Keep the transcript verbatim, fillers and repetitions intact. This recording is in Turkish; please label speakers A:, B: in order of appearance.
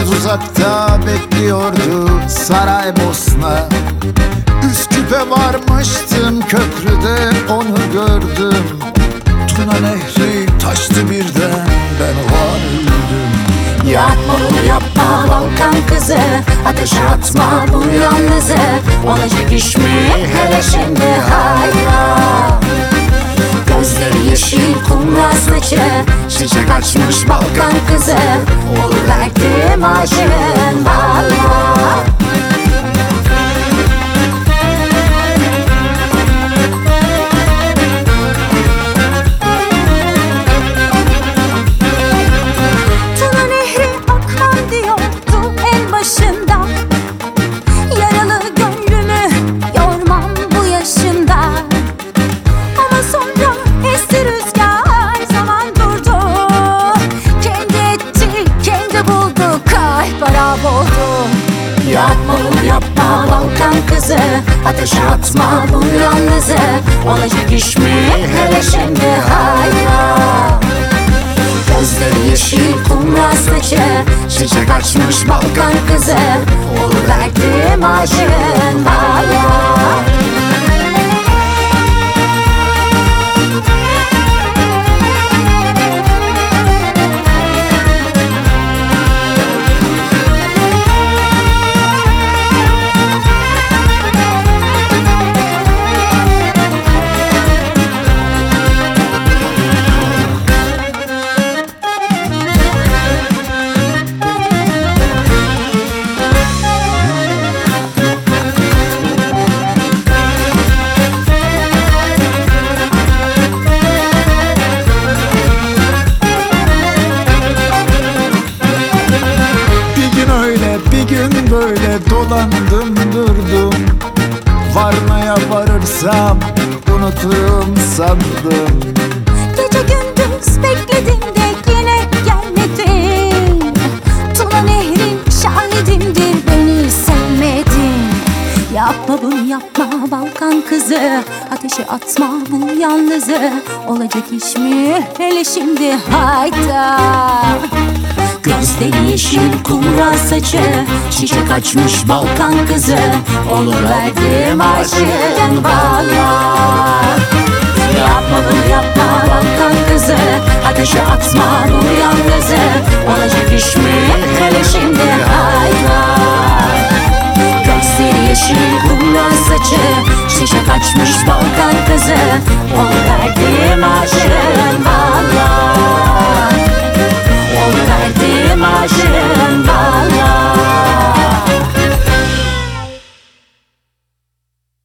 A: Biraz uzakta bekliyordu Saraybosna. Üsküp'e varmıştım, köprüde onu gördüm. Tuna Nehri taştı birden, ben varıldım.
B: Yapma bunu yapma Balkan kızı, ateşe atma bu yalnızı. Olacak iş mi hele şimdi, hayra. Gözleri yeşil kumral saçı, çiçek açmış Balkan kızı. Oluverdim aşığın valla. Yapma bunu yapma Balkan kızı, ateşe atma bu yalnızı. Olacak iş mi hele şimdi, hayra. Gözleri yeşil kumral saçı, çiçek açmış Balkan kızı. Oluverdim aşığın valla.
A: Böyle dolandım durdum, Varna'ya varırsam unuturum sandım.
B: Gece gündüz bekledim de yine gelmedin. Tuna Nehrin şahidimdir, beni sevmedin. Yapma bunu yapma Balkan kızı, ateşe atma bu yalnızı. Olacak iş mi hele şimdi, hayda. Gözleri yeşil kumral saçı, çiçek açmış Balkan kızı. Oluverdim aşığın valla. Yapma bunu yapma Balkan kızı, ateşe atma bu yalnızı. Olacak iş mi hele şimdi, hayra. Gözleri yeşil kumral saçı, çiçek açmış Balkan kızı.